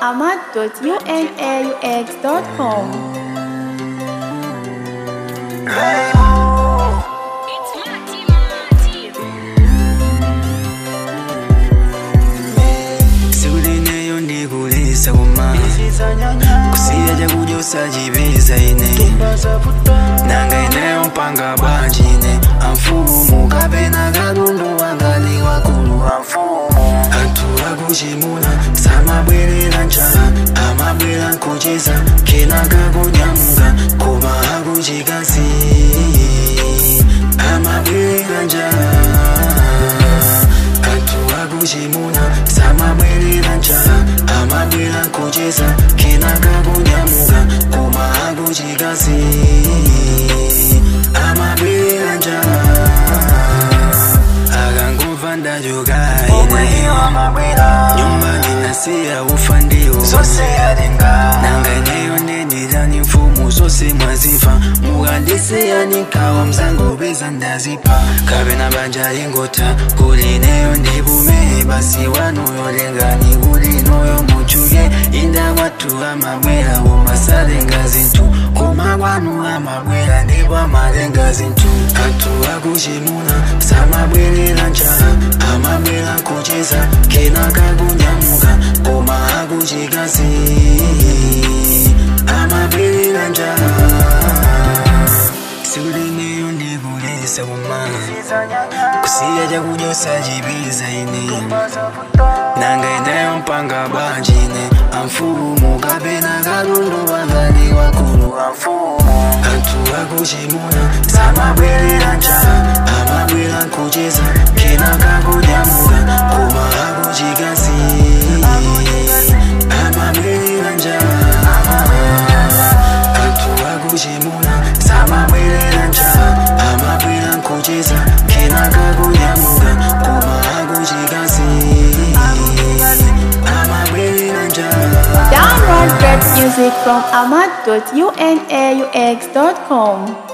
ahmad.unaux.com. Sikulineyo ndikulisa kuma kusiya kujosa jibeza ine nanga ineyo mpanga bajine amfumu kapena kalundu wangali wakulu amfumu antu akuchimuna samabwerera njala amabwera nkucheza kenaka kunyamuka koma akuchikasi amabwerera njala antu akuchimuna samabwerera njala amabwera nkucheza kenaka kunyamuka koma akuchikasi amabwerera njala akangumva ndachoka nyumba ninasiya ufa ndiyo nanga ineyo ndenditani mfumu zose mwazifa mukandisiya nikawa mzangu beza ndazipa kapena banja ingota kuli ineyo ndibume basi wanuyo lengani kuli noyo muchuke inda watu amabwera umasalenga zintu koma kwanu amabwera ndipo amalenga zintu antu akuchimuna samabwerera njala amabwera kucheza kenaka kunyamuka koma akuchikasi amabwerera njala sikulineyo ndikulisa kuma kusiya chakujosa jibeza ine nanga ineyo mpanga bajine amfumu kapena kalundu wangali wakulu amfumu antu akuchimuna samabwerera njala amabwera nkucheza kenaka kunyamuka koma akuchikasi amabwerera njala antu akuchimuna samabwerera njala amabwera nkucheza kenaka kunyamuka koma akuchikasi amabwerera njala. Download great music from ahmad.unaux.com.